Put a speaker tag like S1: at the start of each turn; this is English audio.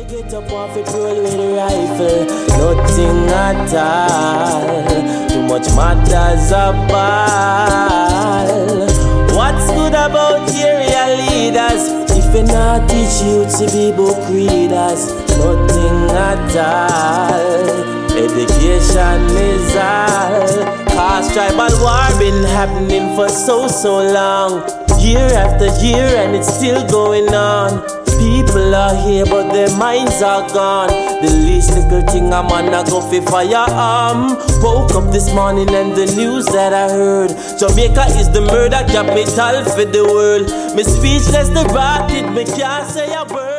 S1: get up off it roll with a rifle. Nothing at all. Too much matters about. What's good about area leaders? If you not teach youth to be book readers, nothing at all. Education is all. Cause tribal war been happening for so long, year after year, and it's still going on. People are here but their minds are gone. The least little thing I'm gonna go for firearm. Woke up this morning and the news that I heard, Jamaica is the murder capital for the world. Me speechless, the rotted, me can't say a word.